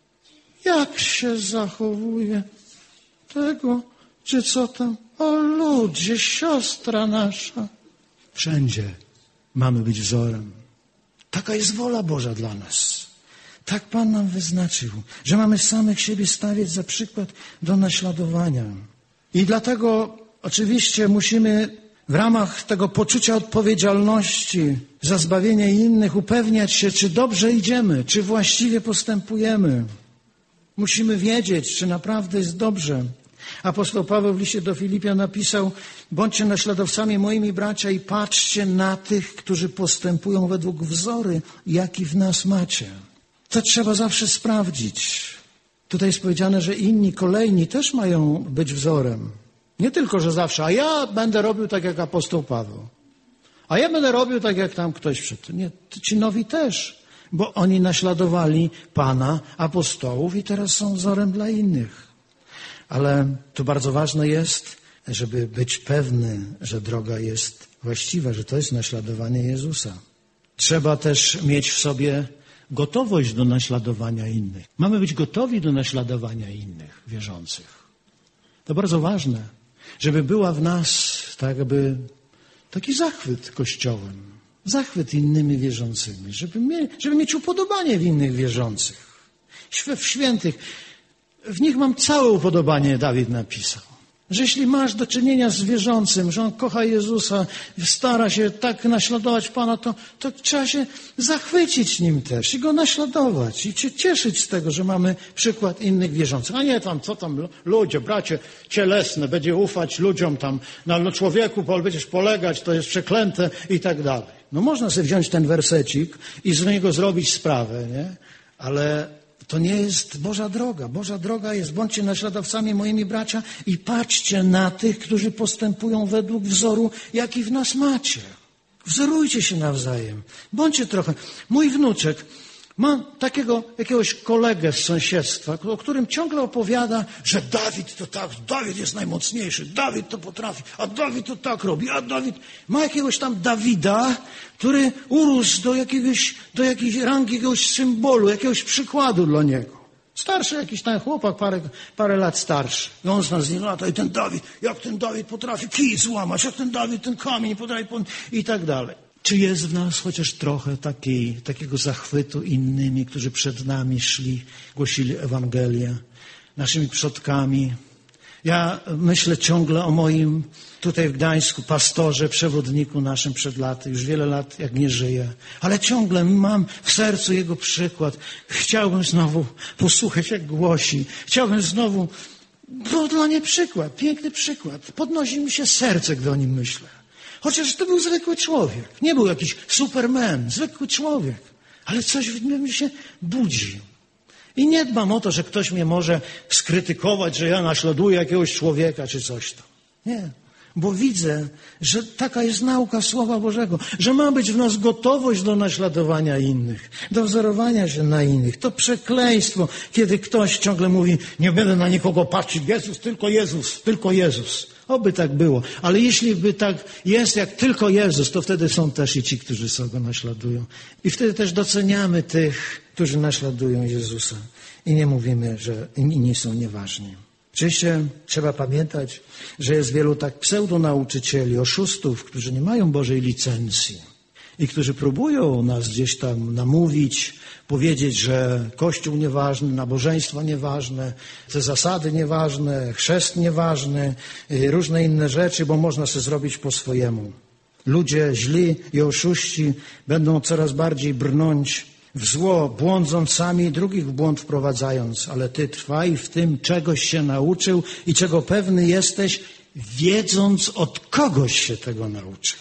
jak się zachowuje tego, czy co tam, o ludzie, siostra nasza. Wszędzie mamy być wzorem. Taka jest wola Boża dla nas. Tak Pan nam wyznaczył, że mamy samych siebie stawiać za przykład do naśladowania. I dlatego oczywiście musimy w ramach tego poczucia odpowiedzialności za zbawienie innych upewniać się, czy dobrze idziemy, czy właściwie postępujemy. Musimy wiedzieć, czy naprawdę jest dobrze. Apostoł Paweł w liście do Filipian napisał: bądźcie naśladowcami moimi, bracia, i patrzcie na tych, którzy postępują według wzory, jaki w nas macie. To trzeba zawsze sprawdzić. Tutaj jest powiedziane, że inni, kolejni też mają być wzorem. Nie tylko, że zawsze, a ja będę robił tak jak apostoł Paweł. A ja będę robił tak jak tam ktoś przed tym. Nie, ci nowi też, bo oni naśladowali Pana, apostołów i teraz są wzorem dla innych. Ale to bardzo ważne jest, żeby być pewny, że droga jest właściwa, że to jest naśladowanie Jezusa. Trzeba też mieć w sobie gotowość do naśladowania innych. Mamy być gotowi do naśladowania innych wierzących. To bardzo ważne, żeby była w nas tak jakby taki zachwyt Kościołem, zachwyt innymi wierzącymi, żeby, mie- żeby mieć upodobanie w innych wierzących, w świętych. W nich mam całe upodobanie, Dawid napisał. Że jeśli masz do czynienia z wierzącym, że on kocha Jezusa, stara się tak naśladować Pana, to, to trzeba się zachwycić nim też i go naśladować i się cieszyć z tego, że mamy przykład innych wierzących. A nie tam, co tam, ludzie, bracie, cielesne, będzie ufać ludziom tam, na człowieku będziesz polegać, to jest przeklęte i tak dalej. No można sobie wziąć ten wersecik i z niego zrobić sprawę, nie? Ale to nie jest Boża droga. Boża droga jest: bądźcie naśladowcami moimi, bracia, i patrzcie na tych, którzy postępują według wzoru, jaki w nas macie. Wzorujcie się nawzajem. Bądźcie trochę. Mój wnuczek ma takiego jakiegoś kolegę z sąsiedztwa, o którym ciągle opowiada, że Dawid to tak, Dawid jest najmocniejszy, Dawid to potrafi, a Dawid to tak robi, a Dawid... Ma jakiegoś tam Dawida, który urósł do jakiegoś, do jakiejś rangi, jakiegoś symbolu, jakiegoś przykładu dla niego. Starszy jakiś tam chłopak, parę, parę lat starszy. I on z nim lata i ten Dawid, jak ten Dawid potrafi kij złamać, jak ten Dawid ten kamień potrafi, i tak dalej. Czy jest w nas chociaż trochę takiej, takiego zachwytu innymi, którzy przed nami szli, głosili Ewangelię, naszymi przodkami? Ja myślę ciągle o moim tutaj w Gdańsku pastorze, przewodniku naszym przed laty. Już wiele lat jak nie żyje. Ale ciągle mam w sercu jego przykład. Chciałbym znowu posłuchać, jak głosi. Chciałbym znowu... Był dla mnie przykład, piękny przykład. Podnosi mi się serce, gdy o nim myślę. Chociaż to był zwykły człowiek. Nie był jakiś superman, zwykły człowiek. Ale coś w nim się budzi. I nie dbam o to, że ktoś mnie może skrytykować, że ja naśladuję jakiegoś człowieka czy coś tam. Nie. Bo widzę, że taka jest nauka Słowa Bożego, że ma być w nas gotowość do naśladowania innych, do wzorowania się na innych. To przekleństwo, kiedy ktoś ciągle mówi, nie będę na nikogo patrzeć, Jezus, tylko Jezus, tylko Jezus. Oby tak było. Ale jeśli by tak jest jak tylko Jezus, to wtedy są też i ci, którzy sobie go naśladują. I wtedy też doceniamy tych, którzy naśladują Jezusa. I nie mówimy, że inni są nieważni. Oczywiście trzeba pamiętać, że jest wielu tak pseudonauczycieli, oszustów, którzy nie mają Bożej licencji i którzy próbują nas gdzieś tam namówić, powiedzieć, że Kościół nieważny, nabożeństwo nieważne, te zasady nieważne, chrzest nieważny, różne inne rzeczy, bo można sobie zrobić po swojemu. Ludzie źli i oszuści będą coraz bardziej brnąć w zło, błądząc sami i drugich w błąd wprowadzając, ale ty trwaj w tym, czegoś się nauczył i czego pewny jesteś, wiedząc od kogoś się tego nauczył.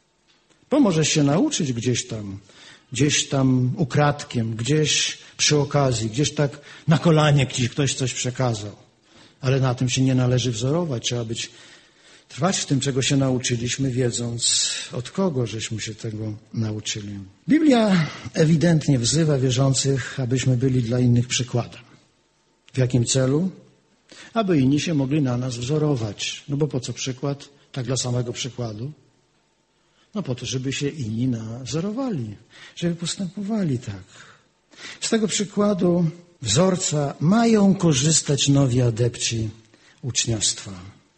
Bo możesz się nauczyć gdzieś tam, gdzieś tam ukradkiem, gdzieś przy okazji, gdzieś tak na kolanie ci ktoś coś przekazał. Ale na tym się nie należy wzorować, trzeba być trwać w tym, czego się nauczyliśmy, wiedząc od kogo żeśmy się tego nauczyli. Biblia ewidentnie wzywa wierzących, abyśmy byli dla innych przykładem. W jakim celu? Aby inni się mogli na nas wzorować. No bo po co przykład? Tak dla samego przykładu? No po to, żeby się inni nas wzorowali, żeby postępowali tak. Z tego przykładu wzorca mają korzystać nowi adepci uczniostwa.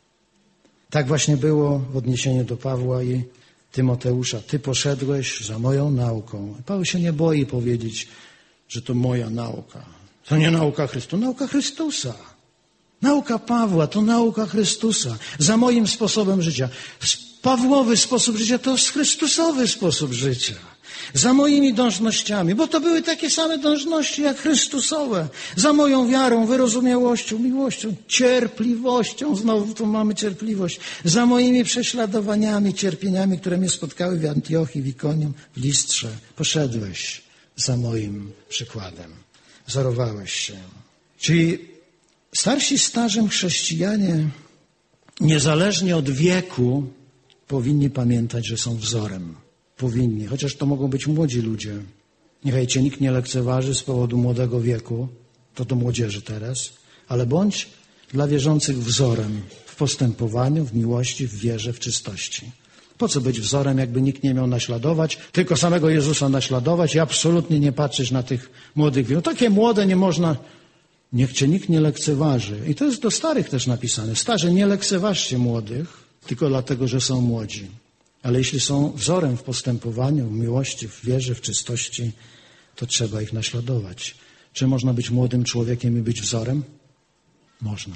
Tak właśnie było w odniesieniu do Pawła i Tymoteusza. Ty poszedłeś za moją nauką. Paweł się nie boi powiedzieć, że to moja nauka. To nie nauka Chrystusa, nauka Chrystusa. Nauka Pawła to nauka Chrystusa. Za moim sposobem życia. Pawłowy sposób życia to jest Chrystusowy sposób życia. Za moimi dążnościami, bo to były takie same dążności jak Chrystusowe. Za moją wiarą, wyrozumiałością, miłością, cierpliwością. Znowu tu mamy cierpliwość. Za moimi prześladowaniami, cierpieniami, które mnie spotkały w Antiochii, w Ikonium, w Listrze. Poszedłeś za moim przykładem. Wzorowałeś się. Czyli starsi starzem chrześcijanie, niezależnie od wieku, powinni pamiętać, że są wzorem. Powinni, chociaż to mogą być młodzi ludzie. Niechaj cię nikt nie lekceważy z powodu młodego wieku, to do młodzieży teraz, ale bądź dla wierzących wzorem w postępowaniu, w miłości, w wierze, w czystości. Po co być wzorem, jakby nikt nie miał naśladować, tylko samego Jezusa naśladować i absolutnie nie patrzeć na tych młodych. No takie młode nie można, niech cię nikt nie lekceważy. I to jest do starych też napisane. Starzy, nie lekceważcie młodych, tylko dlatego, że są młodzi. Ale jeśli są wzorem w postępowaniu, w miłości, w wierze, w czystości, to trzeba ich naśladować. Czy można być młodym człowiekiem i być wzorem? Można.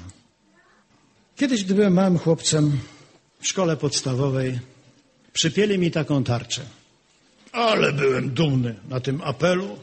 Kiedyś, gdy byłem małym chłopcem w szkole podstawowej, przypięli mi taką tarczę. Ale byłem dumny na tym apelu.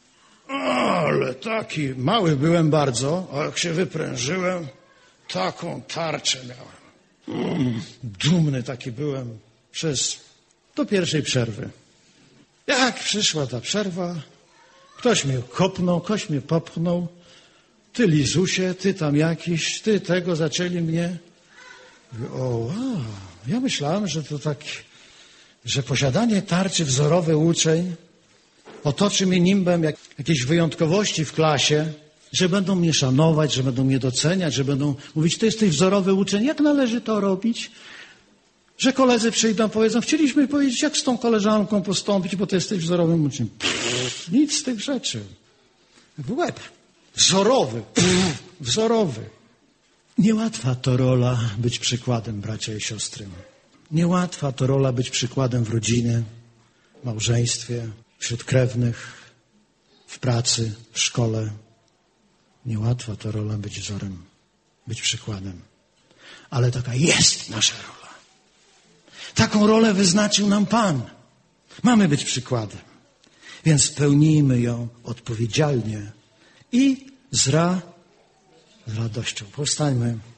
Ale taki mały byłem bardzo, a jak się wyprężyłem, taką tarczę miałem. Mm, dumny taki byłem. Przez do pierwszej przerwy. Jak przyszła ta przerwa, ktoś mnie kopnął, ktoś mnie popchnął. Ty Lizusie, ty tam jakiś, ty tego, zaczęli mnie. O, wow. Ja myślałem, że to tak, że posiadanie tarczy, wzorowy uczeń otoczy mnie nimbem jak, jakiejś wyjątkowości w klasie, że będą mnie szanować, że będą mnie doceniać, że będą mówić, ty jesteś wzorowy uczeń, jak należy to robić? Że koledzy przyjdą, powiedzą, chcieliśmy powiedzieć, jak z tą koleżanką postąpić, bo ty jesteś wzorowym uczniem. Pff, nic z tych rzeczy. W łeb. Wzorowy. Pff, wzorowy. Niełatwa to rola być przykładem, bracia i siostry. Niełatwa to rola być przykładem w rodzinie, w małżeństwie, wśród krewnych, w pracy, w szkole. Niełatwa to rola być wzorem, być przykładem. Ale taka jest nasza rola. Taką rolę wyznaczył nam Pan. Mamy być przykładem. Więc pełnijmy ją odpowiedzialnie i z, ra, z radością. Powstańmy.